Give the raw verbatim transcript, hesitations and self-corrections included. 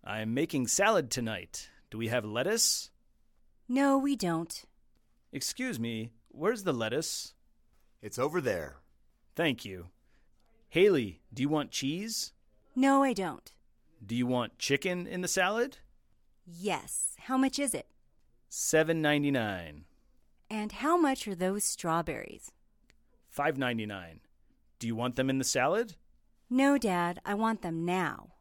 I'm making salad tonight. Do we have lettuce? No, we don't. Excuse me, where's the lettuce? It's over there. Thank you. Haley, do you want cheese? No, I don't. Do you want chicken in the salad? Yes. How much is it? seven ninety-nine. And how much are those strawberries? five ninety-nine. Do you want them in the salad? No, Dad. I want them now.